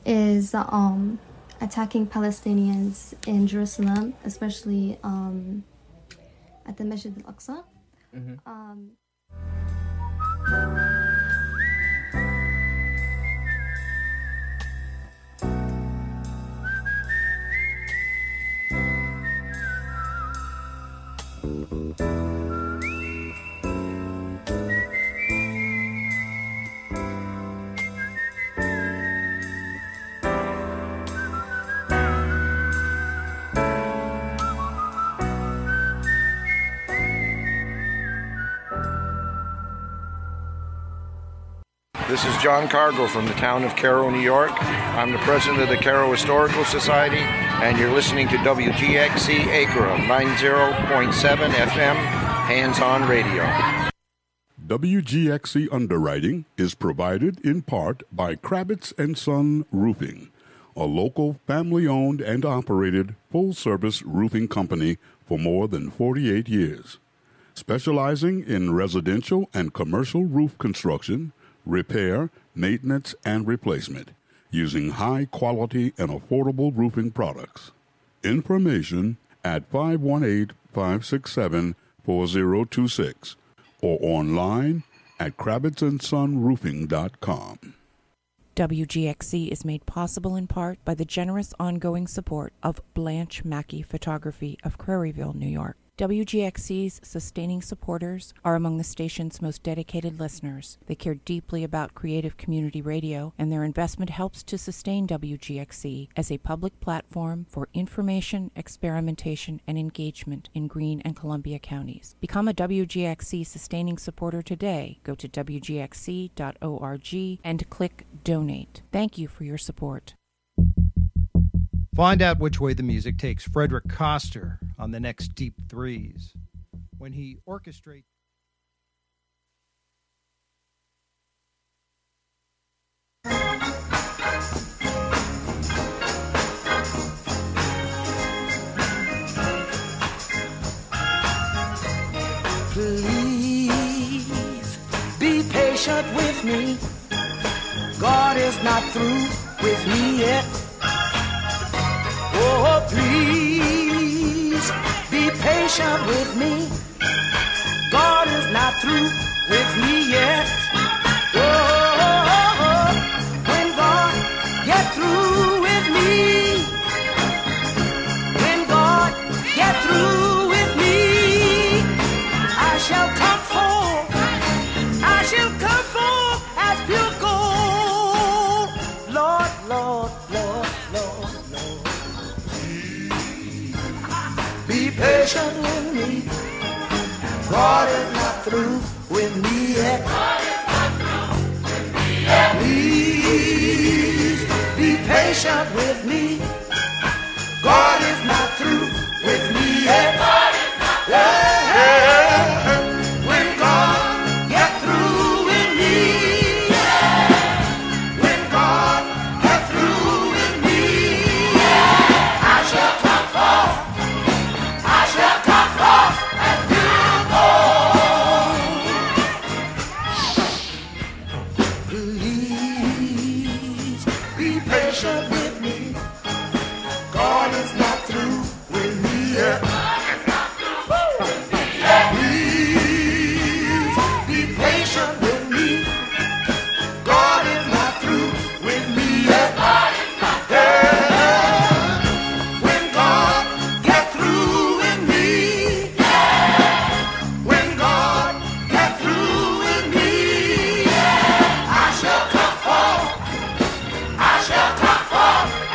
is attacking Palestinians in Jerusalem, especially at the Masjid al-Aqsa. This is John Cargo from the town of Cairo, New York. I'm the president of the Cairo Historical Society, and you're listening to WGXC Acra 90.7 FM, hands-on radio. WGXC underwriting is provided in part by Kravitz & Son Roofing, a local family-owned and operated full-service roofing company for more than 48 years, specializing in residential and commercial roof construction, repair, maintenance, and replacement, using high-quality and affordable roofing products. Information at 518-567-4026 or online at KravitzandSonRoofing.com. WGXC is made possible in part by the generous ongoing support of Blanche Mackey Photography of Craryville, New York. WGXC's sustaining supporters are among the station's most dedicated listeners. They care deeply about creative community radio, and their investment helps to sustain WGXC as a public platform for information, experimentation, and engagement in Greene and Columbia counties. Become a WGXC sustaining supporter today. Go to WGXC.org and click Donate. Thank you for your support. Find out which way the music takes Frederick Coster on the next Deep Threes when he orchestrates. Please be patient with me. God is not through with me yet. Oh, please be patient with me. God is not through with me yet. Oh, when God get through with me, when God get through with me, I shall come forth, I shall come forth as pure gold. Lord, Lord, Lord, Lord, Lord. Be patient with me. God is not through with me yet. God is not through with me yet. Please be patient with me. God is not through with me yet. God is not through. When God get through with me, when God get through with me, I shall come forth. I shall come forth as pure gold. Please be patient with me. God is not through with me yet. Please be patient with me. God is not through with me yet. When God get through with me, when God get through with me, I shall come forth. I shall come forth.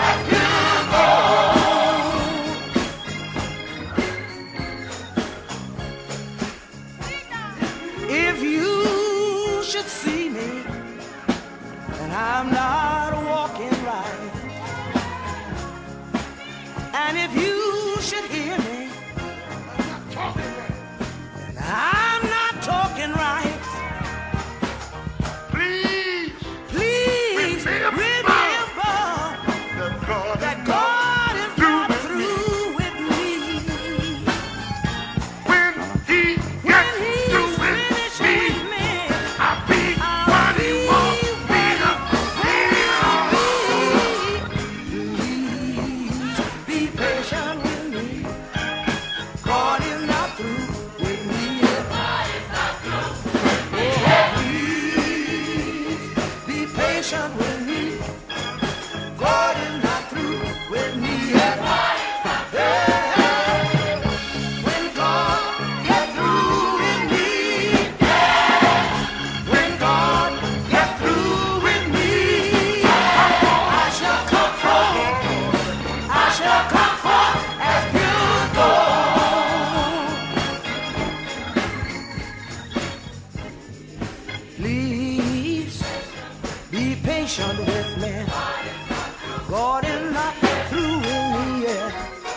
God is not through with me yet.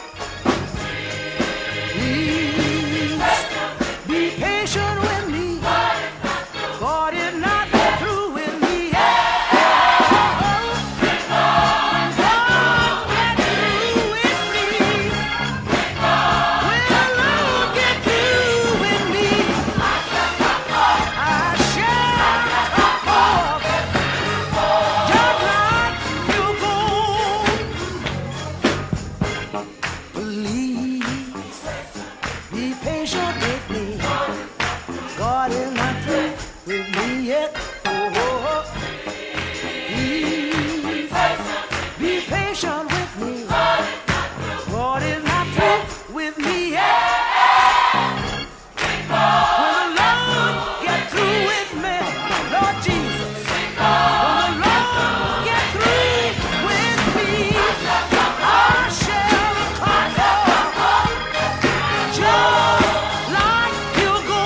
Please be patient with me. God is not through with me yet. God is not through with me yet. Oh, please be patient with me. God is not through with me yet. When the Lord get through with me, Lord Jesus, when the Lord get through with me, I shall come forth just like you go.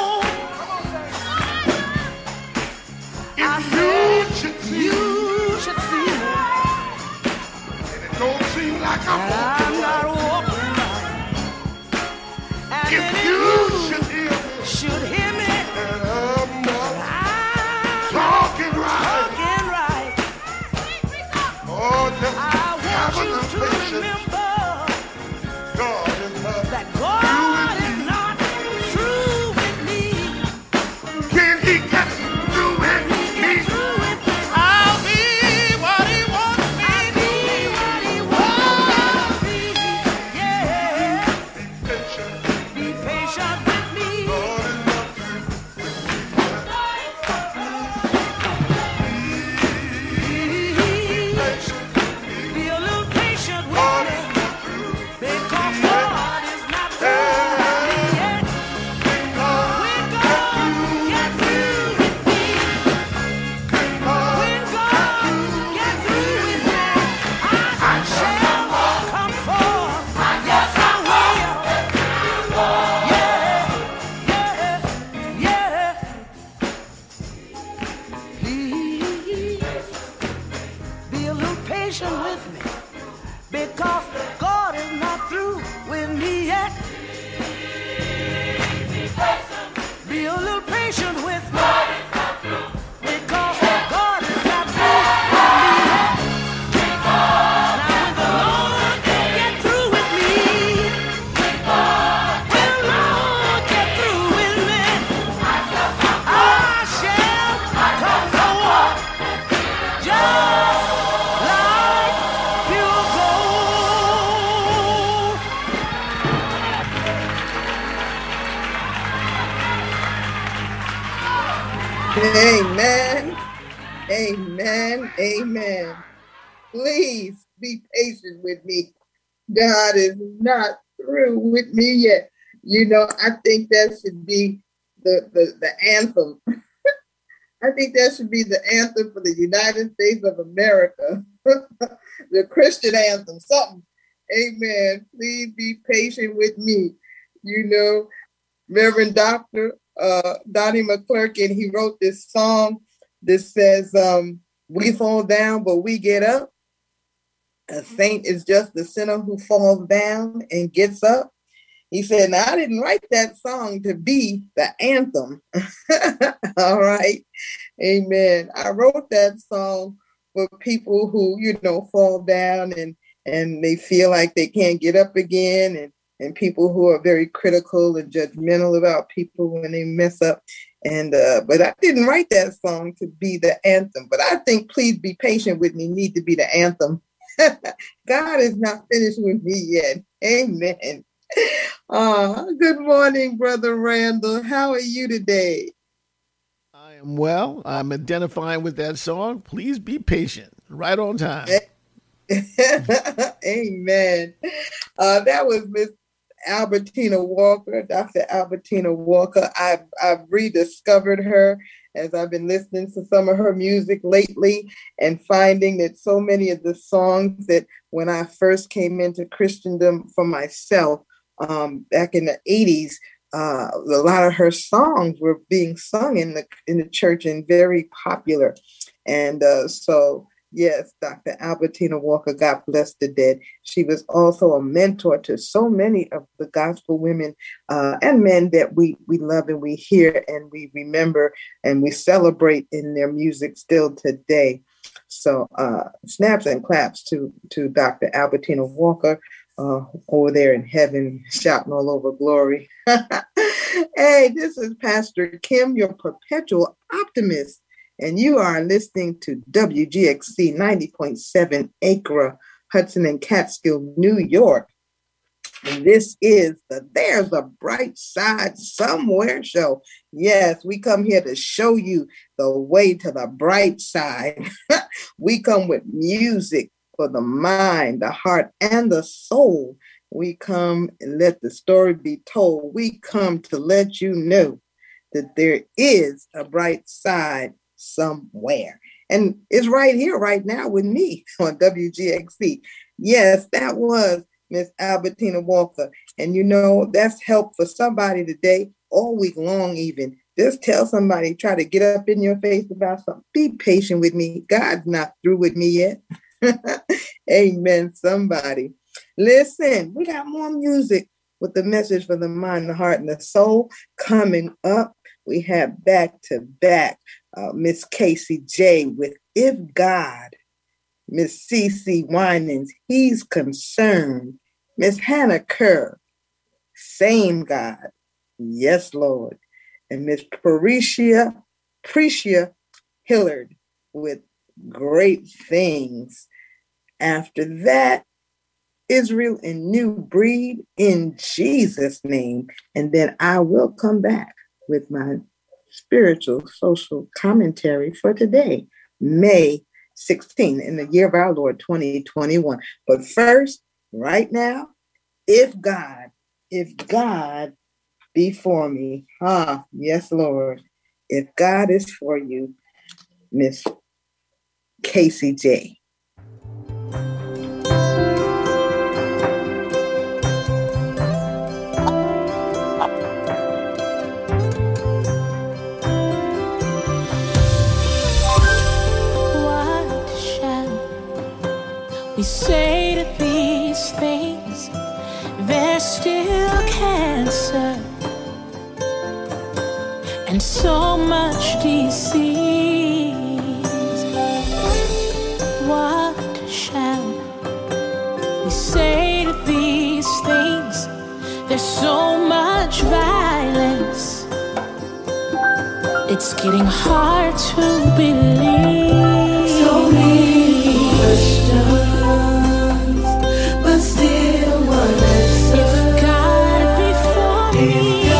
I said you should see me, And it don't seem like and I'm not walking right. And If then you you should hear me, should hear me, and I'm not I'm talking right. talking right. Oh, just I have want you enough to patience. remember God is not. that God is not through with me. Can he get through with me? Get through with me. I'll be what he wants me I'll to be what He wants me. Yeah. be patient. Be patient with me. God is not through. Be a little patient with me, because God is not through with me yet. When God get through with me, when God get through with me, I shall come forth. Yes, I will. Yeah, yeah, yeah. Please be a little patient with me, because God is not through with me yet. Be a little patient with me, because God is not through with me yet. Now when the Lord get through with me, when the Lord get through with me, I shall come forward just like pure gold. Amen. Amen. Amen. Please be patient with me. God is not through with me yet. You know, I think that should be the anthem. I think that should be the anthem for the United States of America. The Christian anthem, something. Amen. Please be patient with me. You know, Reverend Dr. Donnie McClurkin, he wrote this song that says, we fall down, but we get up. A saint is just the sinner who falls down and gets up. He said, now I didn't write that song to be the anthem. All right. Amen. I wrote that song for people who, you know, fall down and they feel like they can't get up again, and people who are very critical and judgmental about people when they mess up. And but I didn't write that song to be the anthem. But I think Please Be Patient With Me need to be the anthem. God is not finished with me yet. Amen. Good morning, Brother Randall. How are you today? I am well. I'm identifying with that song. Please be patient. Right on time. Amen. That was Miss Albertina Walker, Dr. Albertina Walker. I've rediscovered her as I've been listening to some of her music lately and finding that so many of the songs that when I first came into Christendom for myself back in the 80s, a lot of her songs were being sung in the church and very popular. And so Yes, Dr. Albertina Walker, God bless the dead. She was also a mentor to so many of the gospel women and men that we love and we hear and we remember and we celebrate in their music still today. So snaps and claps to Dr. Albertina Walker over there in heaven, shouting all over glory. Hey, this is Pastor Kim, your perpetual optimist. And you are listening to WGXC 90.7 Acra, Hudson and Catskill, New York. And this is the There's a Bright Side Somewhere show. Yes, we come here to show you the way to the bright side. We come with music for the mind, the heart, and the soul. We come and let the story be told. We come to let you know that there is a bright side somewhere. And it's right here, right now with me on WGXC. Yes, that was Miss Albertina Walker. And you know, that's help for somebody today, all week long even. Just tell somebody, try to get up in your face about something. Be patient with me. God's not through with me yet. Amen, somebody. Listen, we got more music with the message for the mind, the heart, and the soul coming up. We have back to back Miss Casey J with If God, Miss CeCe Winans, He's Concerned, Miss Hannah Kerr, Same God, Yes Lord, and Miss Precia Hillard with Great Things. After that, Israel and New Breed in Jesus' name. And then I will come back with my spiritual social commentary for today, May 16, in the year of our Lord 2021. But first, right now, if God be for me, yes, Lord, if God is for you, Miss Casey J. We say to these things, there's still cancer and so much disease. What shall we say to these things? There's so much violence. It's getting hard to believe. So many questions. Still one answer. If God be for me,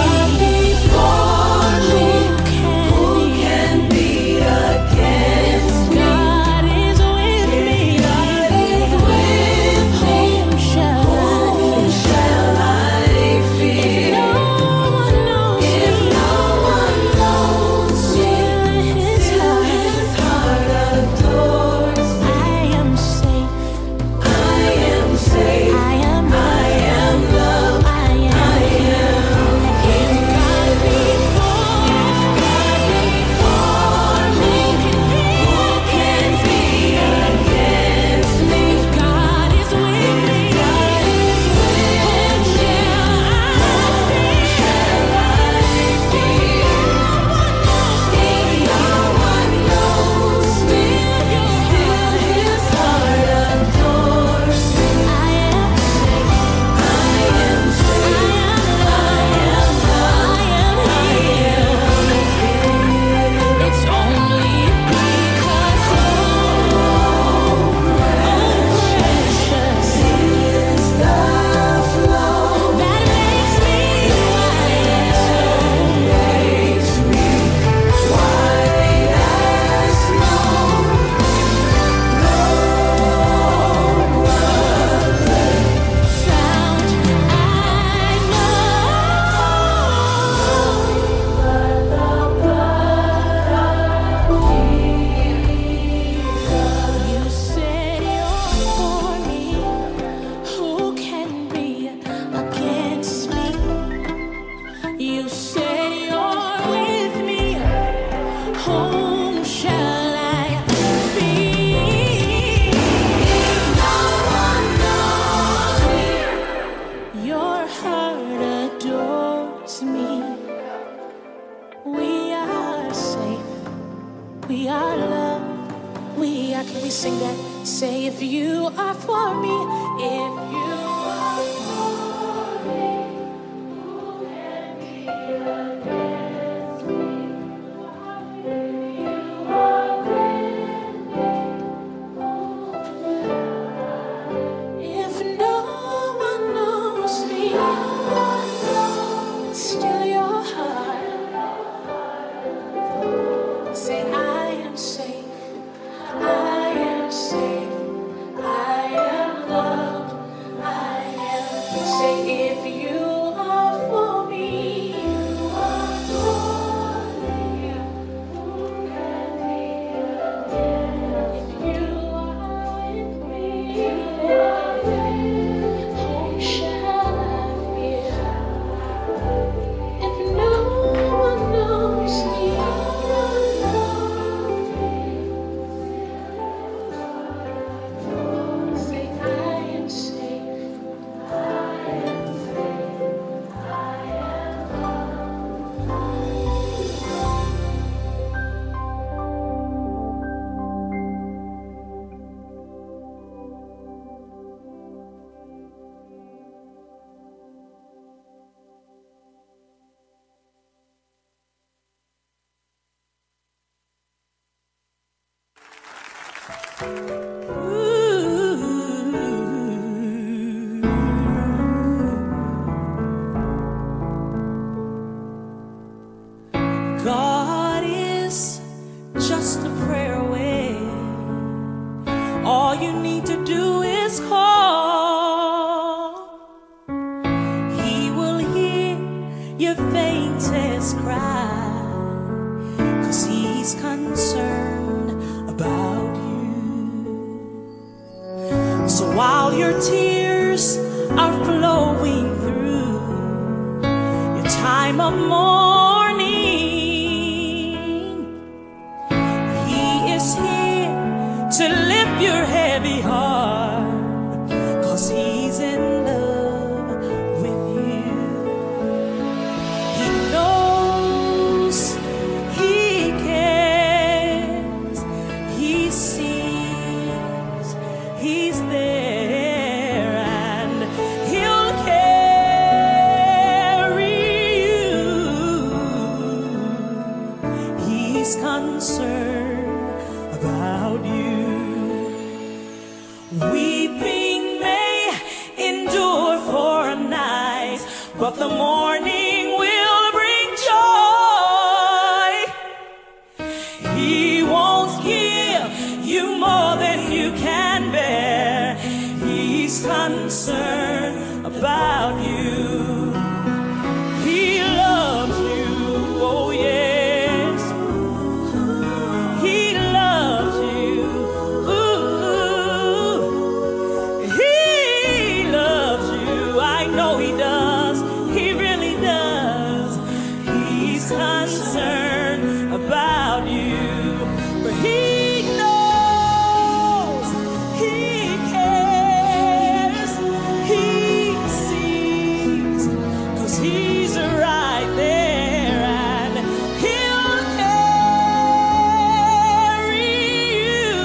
who can be against me? If God is with me, whom shall I fear? If no one knows me, his heart adores me. you are for me, if you are for me, who can be against me? You are with me. If no one knows me, still your heart. Say I am safe. I am safe, I am loved, I am. Say if you are for me, you are for me. Who can be against? If you are with me, whom shall I fear? If no one knows me, say I am safe, I am safe, I God is just a prayer away. All you need to do is call. He will hear your faintest cry, 'cause he's concerned about you. So while your tears are flowing through your time of mourning, he is here to lift your heavy heart, 'cause he's in love with you. He knows, he cares, he sees, he's there, and he'll carry you. He's concerned about you. Weeping may endure for a night, but the morning will bring joy. He won't give you more than you can bear. He's concerned about you. He loves you, oh yes. He loves you. Ooh. He loves you. I know he does. He really does. He's concerned about you. For he knows, he cares, he sees, 'cause he's right there, and he'll carry you.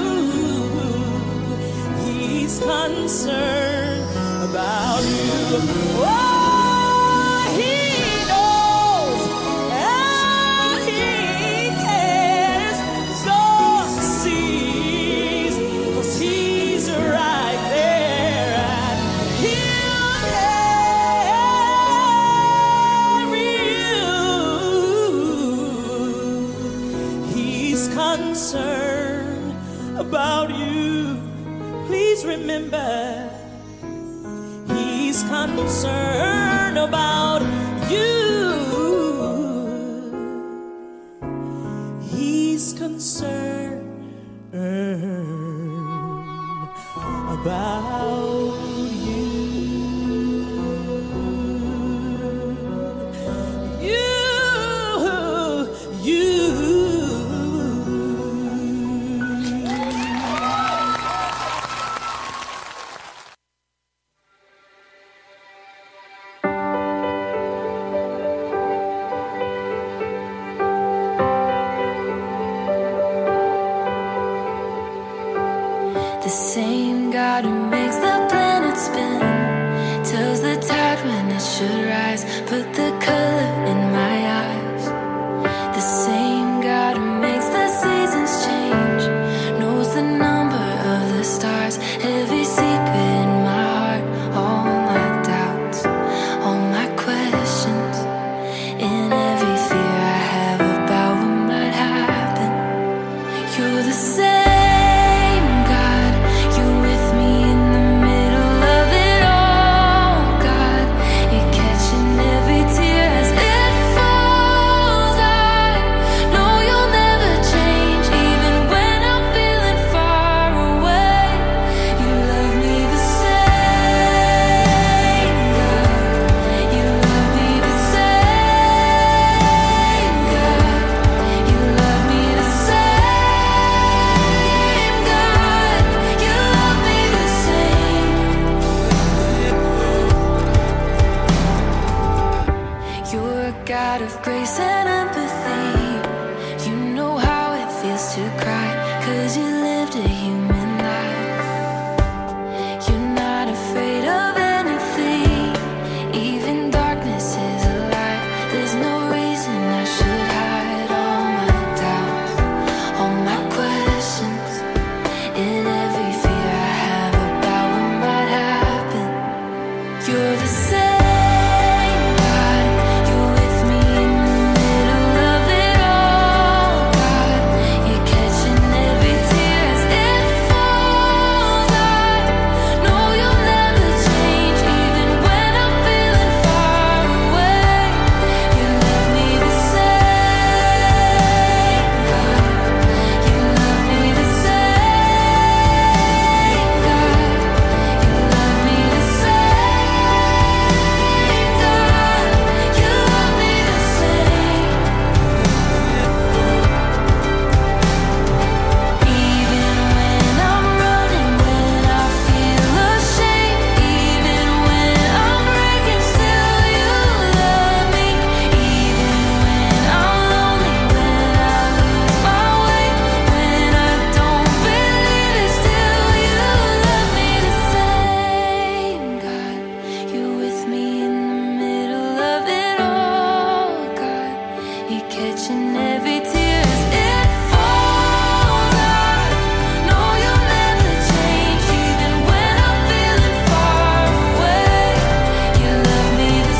He's concerned about you. Oh, he knows, and he cares, God sees, 'cause he's right there, and he'll carry you. He's concerned about you. Please remember, he's concerned about you. He's concerned about you. The same God who makes the planet spin, tells the tide when it should rise, put the color in my eyes. The same God who makes the seasons change, knows the number of the stars, every secret in my heart, all my doubts, all my questions, in every fear I have about what might happen. You're the same God, you're with me in the middle of it all, God. You're catching every tear as it falls. I know you'll never change, even when I'm feeling far away. You love me the same, God. You love me the same, God. You love me the same, God. You love me the same. You're a God of grace and empathy. You know how it feels to cry, 'cause you lived a human life. You're not afraid of anything, even darkness is a light. There's no reason I should hide all my doubts, all my questions, in every fear I have about what might happen. You're the same God, you're with me in the middle of it all, God. You're catching every tear as it falls. I know you'll never change, even when I'm feeling far away. You love me the same, God. You love me the same, God. You love me the same, God. You love me the same. Even when I'm running, when I feel ashamed, even when I'm breaking, still you love me. Even when I'm lonely, when I lose my way, when I don't believe it, still you love me the same, God. You're with me in the middle of it all, God. You're catching every tear as it falls. I know you'll never change, even when I'm feeling far away. You love me the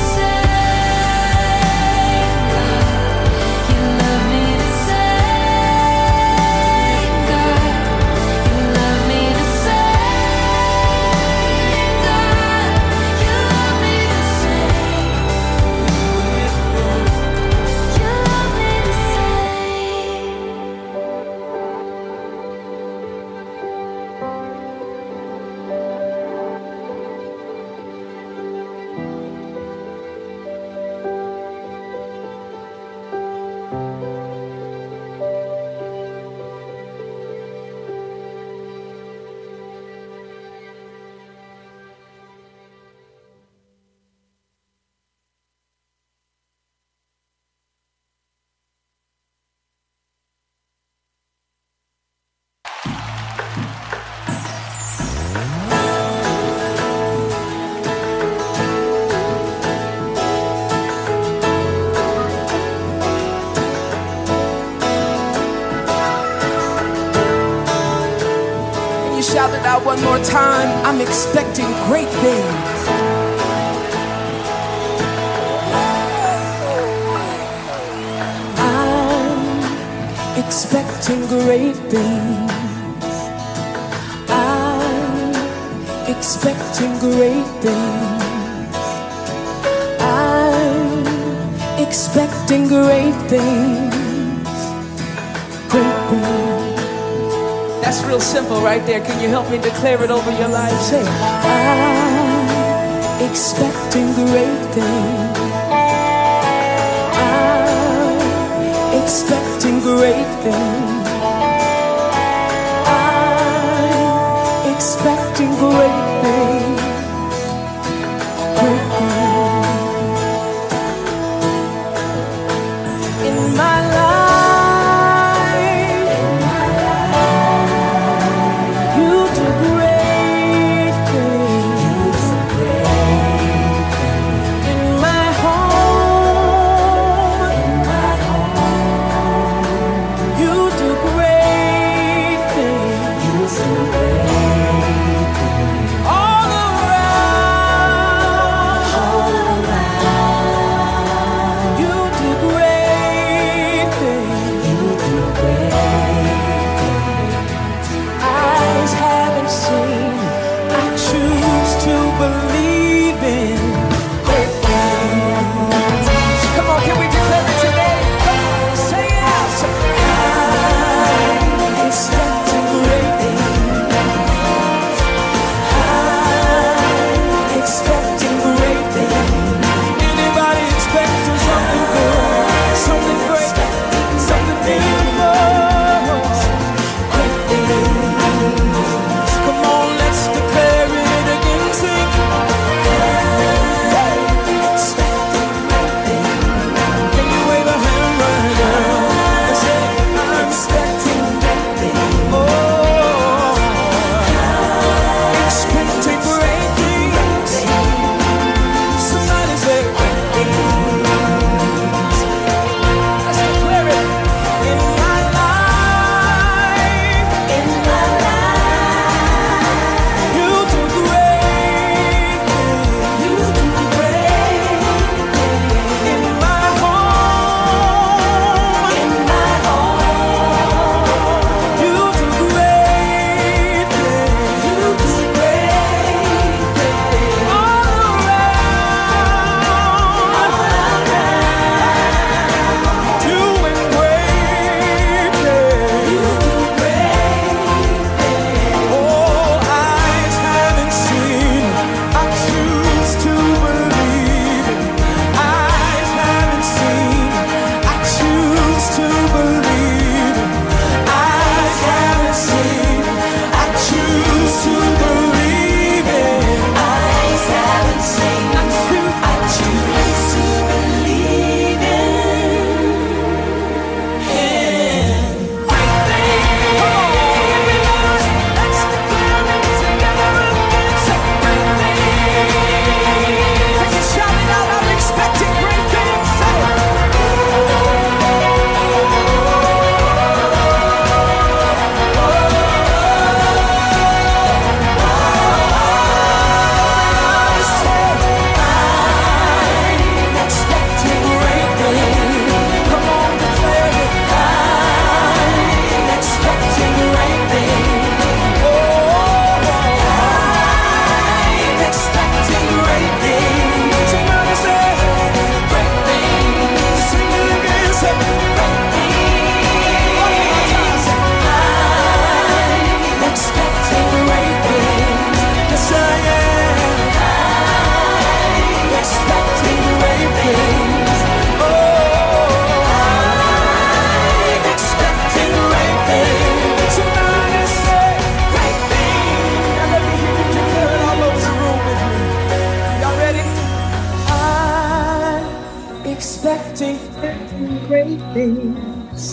same, God. You love me the same, God. You love me the same, God. You love me the same. You love me the Can you shout it out one more time? I'm expecting great things. I'm expecting great things. I'm expecting great things. I'm expecting great things. Great things. That's real simple right there. Can you help me declare it over your life? Say, I'm expecting great things. I'm expecting great things. I'm expecting great things. Great things. In my life, you do great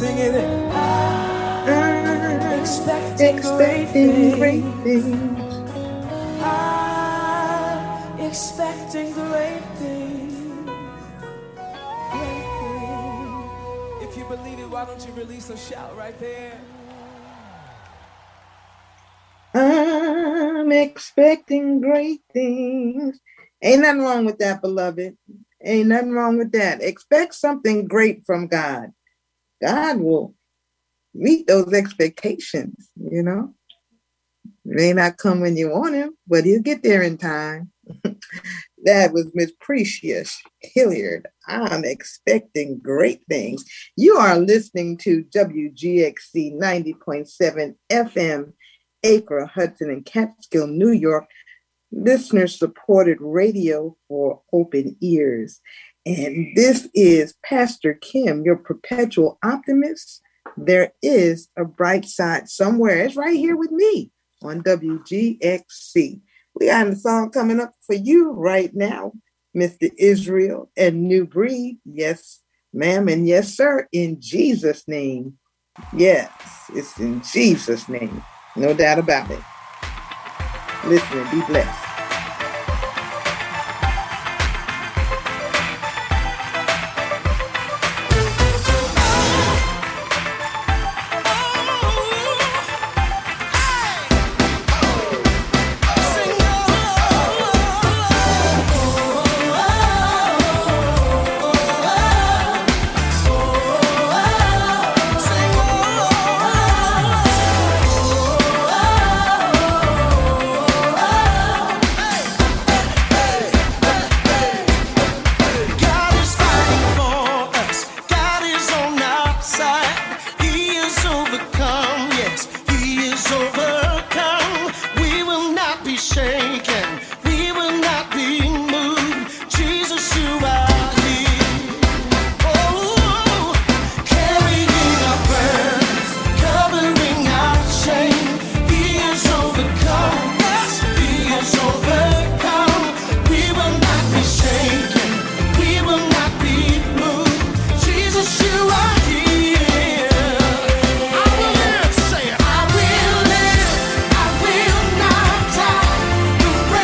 singing it. I'm Expecting great things. I'm expecting great things. Great things. If you believe it, why don't you release a shout right there? I'm expecting great things. Ain't nothing wrong with that, beloved. Ain't nothing wrong with that. Expect something great from God. God will meet those expectations, you know. May not come when you want him, but he'll get there in time. That was Miss Precious Hilliard. I'm expecting great things. You are listening to WGXC 90.7 FM, Acre, Hudson, and Catskill, New York. Listener-supported radio for open ears. And this is Pastor Kim, your perpetual optimist. There is a bright side somewhere. It's right here with me on WGXC. We got a song coming up for you right now, Mr. Israel and New Breed. Yes, ma'am, and yes, sir, in Jesus' name. Yes, it's in Jesus' name. No doubt about it. Listen and be blessed. I will live, I will not die.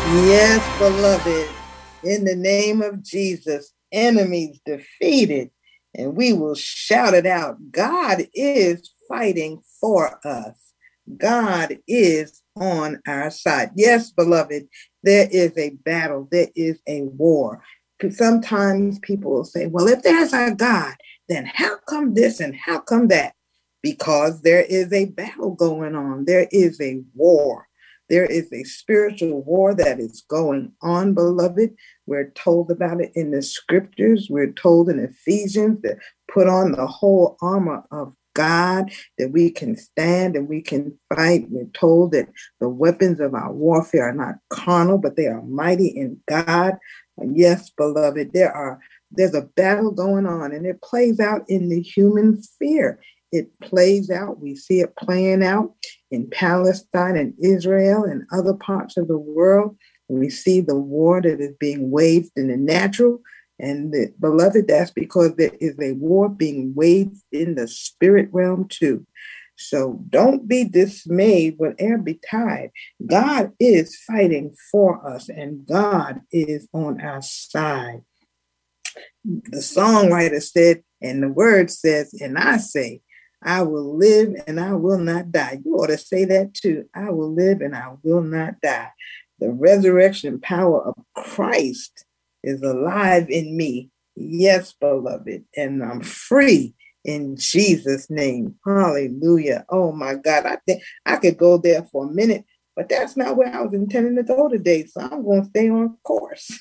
Yes, beloved, in the name of Jesus, enemies defeated, and we will shout it out. God is fighting for us. God is on our side. Yes, beloved, there is a battle. There is a war. Sometimes people will say, well, if there's a God, then how come this and how come that? Because there is a battle going on. There is a war. There is a spiritual war that is going on, beloved. We're told about it in the scriptures. We're told in Ephesians to put on the whole armor of God, that we can stand and we can fight. We're told that the weapons of our warfare are not carnal, but they are mighty in God. Yes, beloved, there's a battle going on, and it plays out in the human sphere. It plays out. We see it playing out in Palestine and Israel and other parts of the world. We see the war that is being waged in the natural. And beloved, that's because there is a war being waged in the spirit realm too. So don't be dismayed, whatever betide. God is fighting for us, and God is on our side. The songwriter said, and the word says, and I say, I will live and I will not die. You ought to say that too. I will live and I will not die. The resurrection power of Christ is alive in me. Yes, beloved, and I'm free in Jesus' name. Hallelujah. Oh my God. I think I could go there for a minute, but that's not where I was intending to go today. So I'm going to stay on course.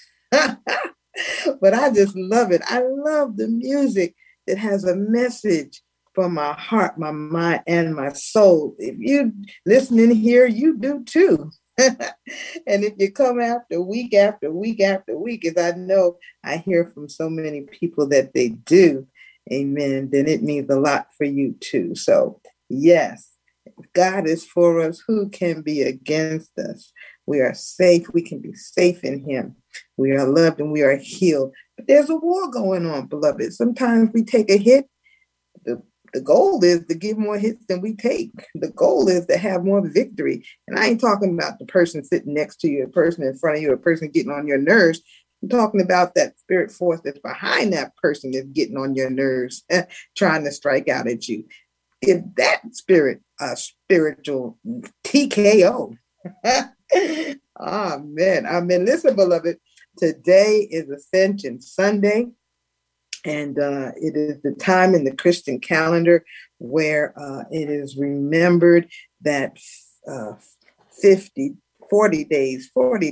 But I just love it. I love the music that has a message for my heart, my mind, and my soul. If you listening here, you do too. And if you come after week after week after week, as I know I hear from so many people that they do, amen, then it means a lot for you too. So yes, if God is for us, who can be against us? We are safe. We can be safe in him. We are loved and we are healed. But there's a war going on, beloved. Sometimes we take a hit. The goal is to give more hits than we take. The goal is to have more victory. And I ain't talking about the person sitting next to you, a person in front of you, a person getting on your nerves. I'm talking about that spirit force that's behind that person that's getting on your nerves, trying to strike out at you. Give that spirit a spiritual TKO. Amen. Amen. Listen, beloved, today is Ascension Sunday. And it is the time in the Christian calendar where it is remembered that 40 days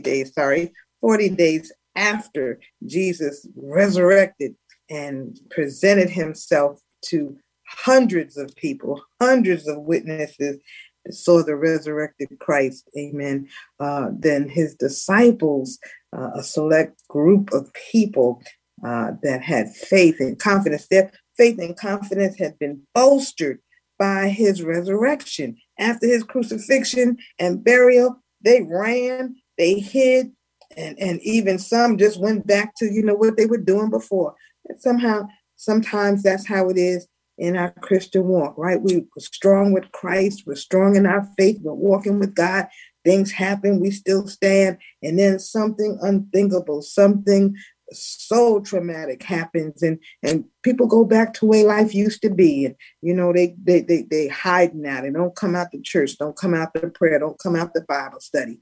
after Jesus resurrected and presented himself to hundreds of people, hundreds of witnesses that saw the resurrected Christ, amen. Then his disciples, a select group of people, that had faith and confidence. Their faith and confidence had been bolstered by his resurrection. After his crucifixion and burial, they ran, they hid, and even some just went back to, what they were doing before. And sometimes that's how it is in our Christian walk, right? We're strong with Christ. We're strong in our faith. We're walking with God. Things happen. We still stand. And then something unthinkable, something so traumatic happens, and people go back to the way life used to be, and they hide now. They don't come out to church, don't come out to prayer, don't come out to Bible study,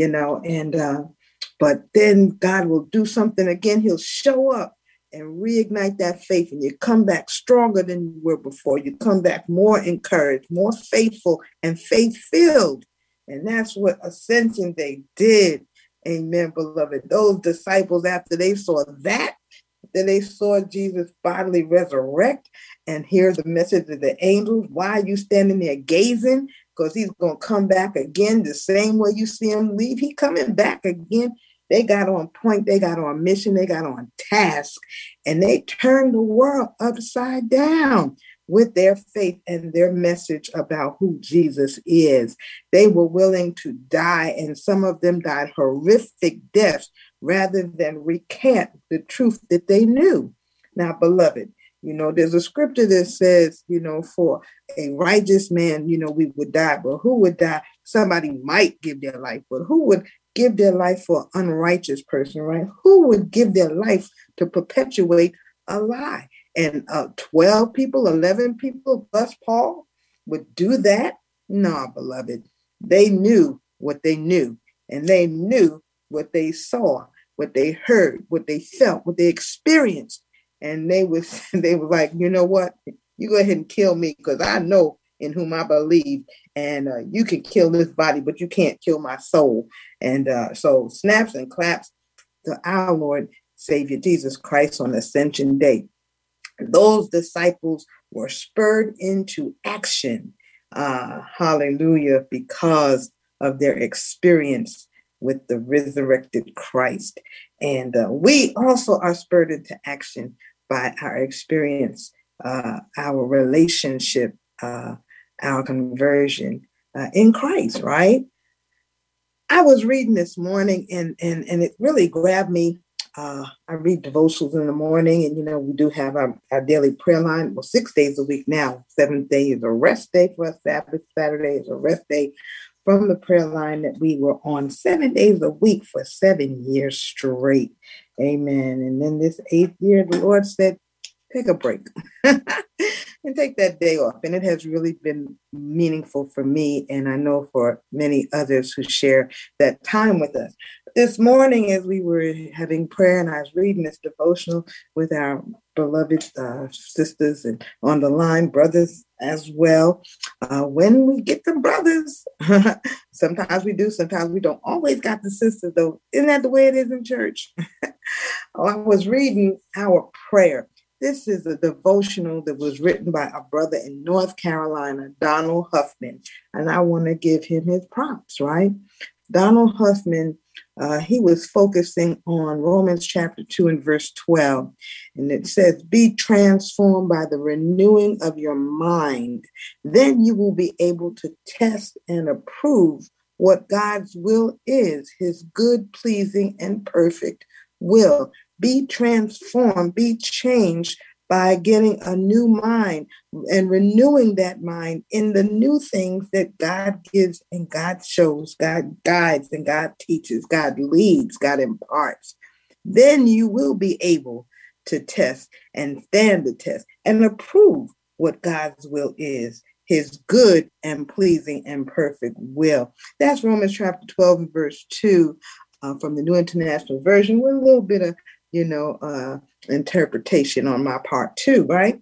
but then God will do something again. He'll show up and reignite that faith, and you come back stronger than you were before. You come back more encouraged, more faithful, and faith-filled. And that's what Ascension Day did. Amen, beloved. Those disciples, after they saw that, then they saw Jesus bodily resurrect and hear the message of the angels. Why are you standing there gazing? Because he's going to come back again the same way you see him leave. He coming back again. They got on point. They got on mission. They got on task. And they turned the world upside down with their faith and their message about who Jesus is. They were willing to die, and some of them died horrific deaths rather than recant the truth that they knew. Now, beloved, There's a scripture that says, for a righteous man, we would die, but who would die? Somebody might give their life, but who would give their life for an unrighteous person, right? Who would give their life to perpetuate a lie? And 12 people, 11 people plus Paul would do that? No, beloved. They knew what they knew, and they knew what they saw, what they heard, what they felt, what they experienced. And they was like, you know what? You go ahead and kill me because I know in whom I believe. And you can kill this body, but you can't kill my soul. And so snaps and claps to our Lord Savior Jesus Christ on Ascension Day. Those disciples were spurred into action. Hallelujah, because of their experience with the resurrected Christ. And we also are spurred into action by our experience, our relationship, our conversion in Christ, right? I was reading this morning and it really grabbed me. I read devotionals in the morning, and we do have our daily prayer line. Well, 6 days a week now. 7th day is a rest day for us. Sabbath, Saturday is a rest day from the prayer line that we were on 7 days a week for 7 years straight. Amen. And then this 8th year, the Lord said, take a break and take that day off. And it has really been meaningful for me, and I know for many others who share that time with us. This morning, as we were having prayer and I was reading this devotional with our beloved sisters and on the line, brothers as well. When we get the brothers, sometimes we do, sometimes we don't. Always got the sisters, though. Isn't that the way it is in church? I was reading our prayer. This is a devotional that was written by a brother in North Carolina, Donald Huffman, and I want to give him his props, right? Donald Huffman, he was focusing on Romans chapter 2 and verse 12, and it says, be transformed by the renewing of your mind. Then you will be able to test and approve what God's will is, his good, pleasing, and perfect will. Be transformed, be changed by getting a new mind and renewing that mind in the new things that God gives and God shows, God guides and God teaches, God leads, God imparts. Then you will be able to test and stand the test and approve what God's will is, his good and pleasing and perfect will. That's Romans chapter 12 and verse 2 from the New International Version with a little bit of interpretation on my part too, right?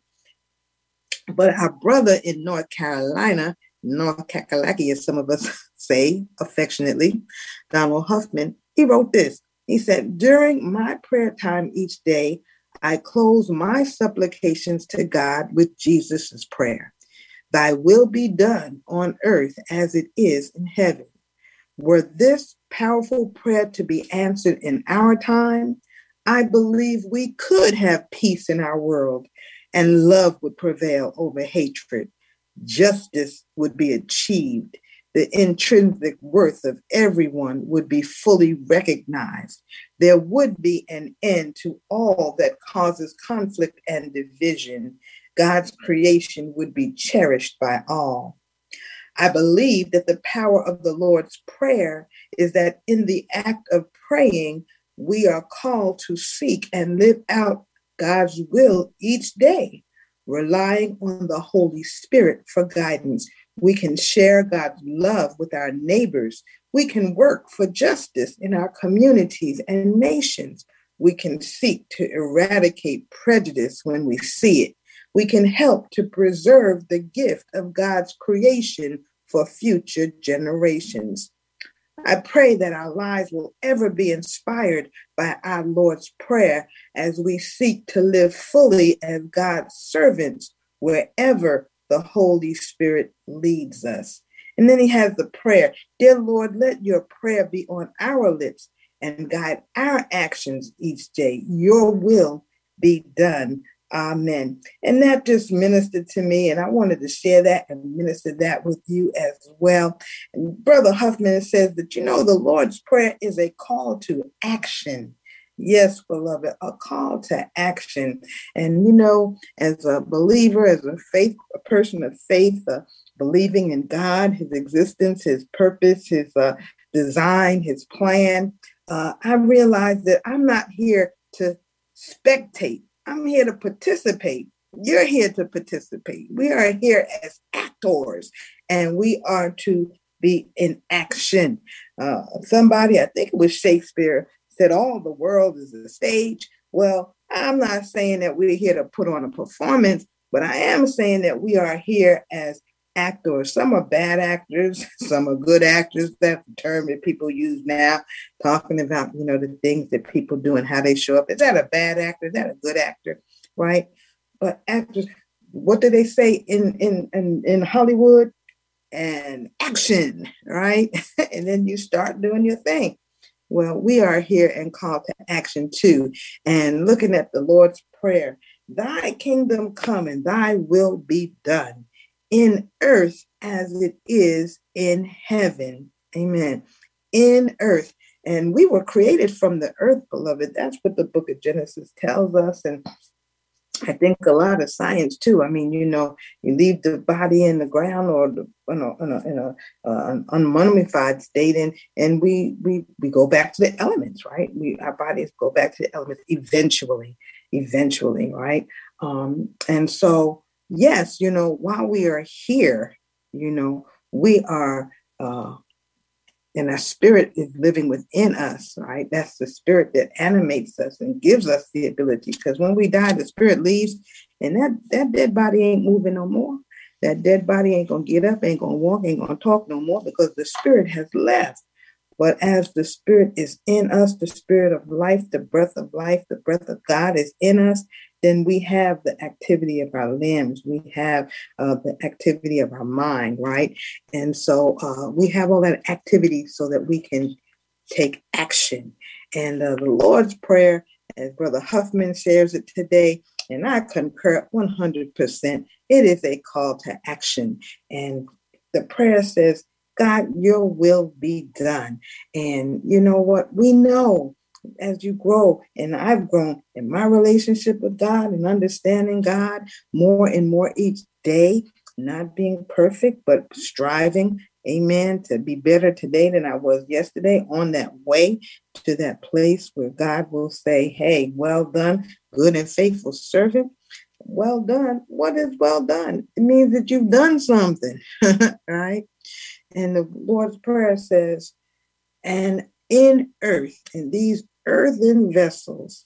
But our brother in North Carolina, North Kakalaki, as some of us say affectionately, Donald Huffman, he wrote this. He said, during my prayer time each day, I close my supplications to God with Jesus's prayer. Thy will be done on earth as it is in heaven. Were this powerful prayer to be answered in our time, I believe we could have peace in our world and love would prevail over hatred. Justice would be achieved. The intrinsic worth of everyone would be fully recognized. There would be an end to all that causes conflict and division. God's creation would be cherished by all. I believe that the power of the Lord's Prayer is that in the act of praying, we are called to seek and live out God's will each day, relying on the Holy Spirit for guidance. We can share God's love with our neighbors. We can work for justice in our communities and nations. We can seek to eradicate prejudice when we see it. We can help to preserve the gift of God's creation for future generations. I pray that our lives will ever be inspired by our Lord's Prayer as we seek to live fully as God's servants wherever the Holy Spirit leads us. And then he has the prayer, dear Lord, let your prayer be on our lips and guide our actions each day. Your will be done. Amen. And that just ministered to me, and I wanted to share that and minister that with you as well. And Brother Huffman says that, the Lord's Prayer is a call to action. Yes, beloved, a call to action. And, you know, as a believer, as a person of faith, believing in God, his existence, his purpose, his design, his plan, I realize that I'm not here to spectate. I'm here to participate. You're here to participate. We are here as actors, and we are to be in action. Somebody, I think it was Shakespeare, said all the world is a stage. Well, I'm not saying that we're here to put on a performance, but I am saying that we are here as actors. Some are bad actors, some are good actors. That's the term that people use now, talking about, you know, the things that people do and how they show up. Is that a bad actor? Is that a good actor? Right? But actors, what do they say in Hollywood? And action, right? And then you start doing your thing. Well, we are here and called to action too. And looking at the Lord's Prayer, thy kingdom come and thy will be done in earth as it is in heaven. Amen. In earth. And we were created from the earth, beloved. That's what the book of Genesis tells us. And I think a lot of science too. I mean, you know, you leave the body in the ground or in an unmummified state, and we go back to the elements, right? Our bodies go back to the elements eventually, right? And so, yes, you know, while we are here, you know, we are. And our spirit is living within us, right? That's the spirit that animates us and gives us the ability. Because when we die, the spirit leaves, and that dead body ain't moving no more. That dead body ain't going to get up, ain't going to walk, ain't going to talk no more because the spirit has left. But as the spirit is in us, the spirit of life, the breath of God is in us, then we have the activity of our limbs. We have the activity of our mind, right? And so we have all that activity so that we can take action. And the Lord's Prayer, as Brother Huffman shares it today, and I concur 100%, it is a call to action. And the prayer says, God, your will be done. And you know what? We know as you grow, and I've grown in my relationship with God and understanding God more and more each day, not being perfect, but striving, amen, to be better today than I was yesterday, on that way to that place where God will say, hey, well done, good and faithful servant. Well done. What is well done? It means that you've done something, right? And the Lord's Prayer says, and in earth, in these earthen vessels,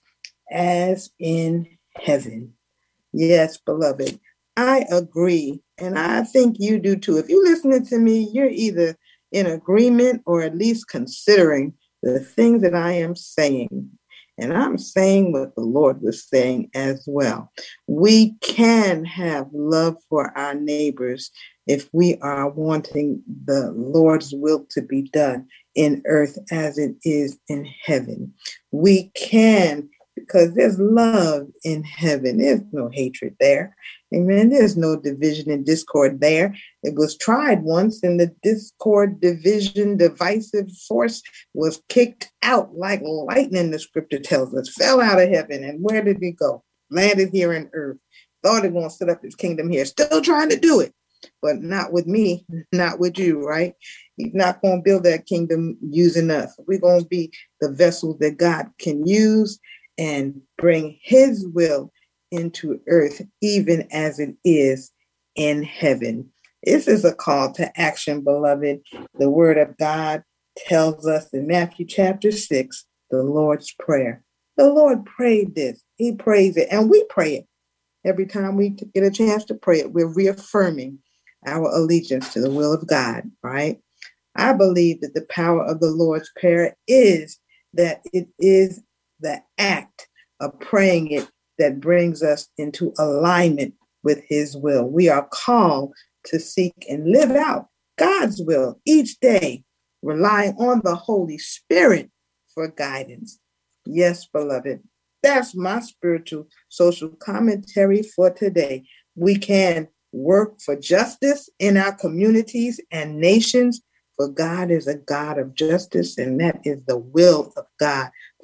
as in heaven. Yes, beloved, I agree. And I think you do too. If you're listening to me, you're either in agreement or at least considering the things that I am saying. And I'm saying what the Lord was saying as well. We can have love for our neighbors if we are wanting the Lord's will to be done in earth as it is in heaven. We can, because there's love in heaven. There's no hatred there. Amen. There's no division and discord there. It was tried once, and the discord, division, divisive force was kicked out like lightning, the scripture tells us, fell out of heaven. And where did he go? Landed here on earth. Thought he was going to set up his kingdom here. Still trying to do it, but not with me, not with you, right? He's not going to build that kingdom using us. We're going to be the vessels that God can use and bring his will into earth, even as it is in heaven. This is a call to action, beloved. The word of God tells us in Matthew chapter 6, the Lord's Prayer. The Lord prayed this. He prays it, and we pray it. Every time we get a chance to pray it, we're reaffirming our allegiance to the will of God, right? I believe that the power of the Lord's Prayer is that it is the act of praying it that brings us into alignment with his will. We are called to seek and live out God's will each day, relying on the Holy Spirit for guidance. Yes, beloved, that's my spiritual social commentary for today. We can work for justice in our communities and nations, for God is a God of justice, and that is the will of God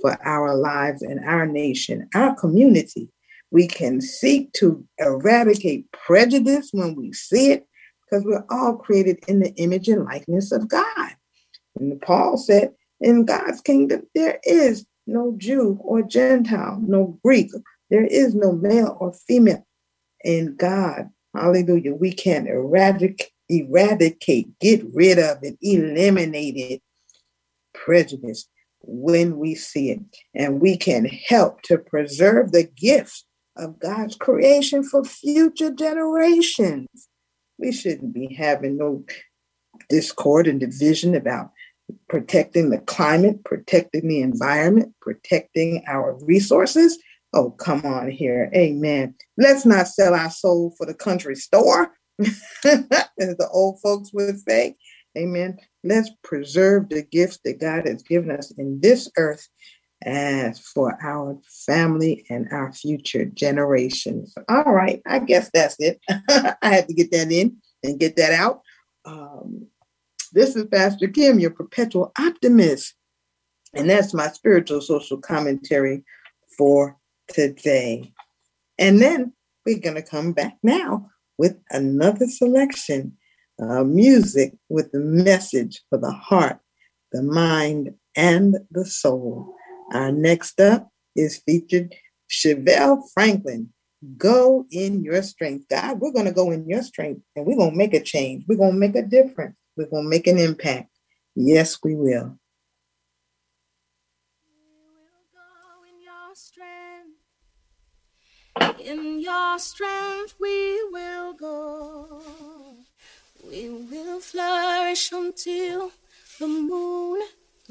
for our lives and our nation, our community. We can seek to eradicate prejudice when we see it, because we're all created in the image and likeness of God. And Paul said, in God's kingdom, there is no Jew or Gentile, no Greek. There is no male or female. In God, hallelujah, we can eradicate, get rid of it, eliminate it, prejudice when we see it. And we can help to preserve the gifts of God's creation for future generations. We shouldn't be having no discord and division about protecting the climate, protecting the environment, protecting our resources. Oh, come on here. Amen. Let's not sell our soul for the country store, as the old folks would say. Amen. Let's preserve the gifts that God has given us in this earth as for our family and our future generations. All right. I guess that's it. I had to get that in and get that out. This is Pastor Kim, your perpetual optimist. And that's my spiritual social commentary for today. And then we're going to come back now with another selection of music with the message for the heart, the mind, and the soul. Our next up is featured Chevelle Franklin. Go in your strength. God, we're going to go in your strength and we're going to make a change. We're going to make a difference. We're going to make an impact. Yes, we will. In your strength we will go. We will flourish until the moon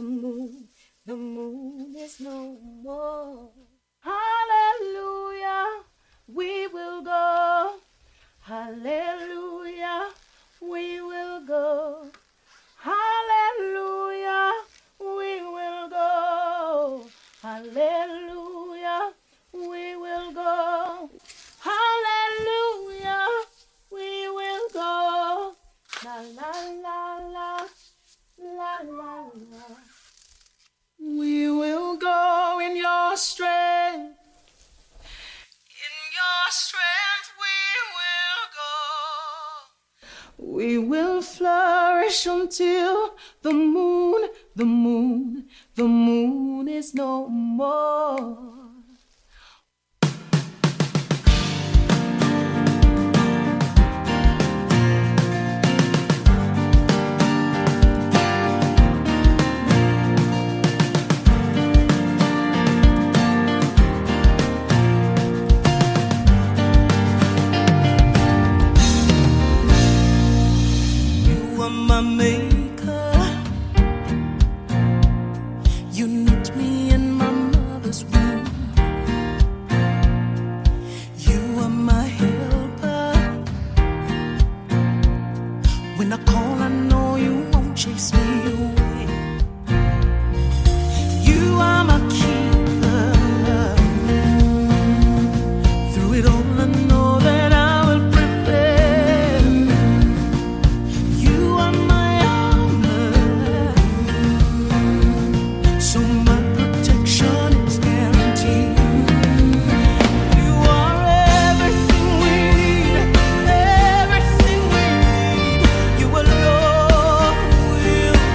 is no more. Hallelujah, we will go. Hallelujah, we will go. Hallelujah, we will go. Hallelujah, we will go. Hallelujah, we will go. La la la la, la la la. We will go in your strength. In your strength we will go. We will flourish until the moon is no more. My maker, you knit me in my mother's womb. You are my helper. When I call, I know you won't chase me away. You are my keeper. Through it all, I know that I will prevail. You are my armor, so my protection is guaranteed. You are everything we need, everything we need. You alone will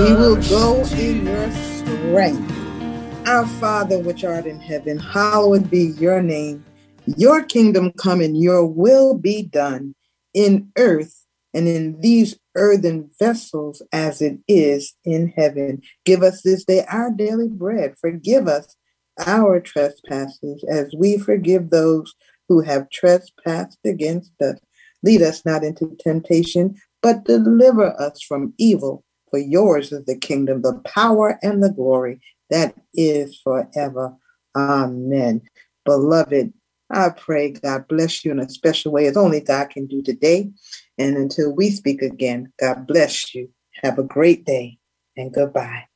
We will go in your strength. Our Father, which art in heaven, hallowed be your name. Your kingdom come and your will be done in earth and in these earthen vessels as it is in heaven. Give us this day our daily bread. Forgive us our trespasses as we forgive those who have trespassed against us. Lead us not into temptation, but deliver us from evil. For yours is the kingdom, the power, and the glory that is forever. Amen. Beloved, I pray God bless you in a special way as only God can do today. And until we speak again, God bless you. Have a great day and goodbye.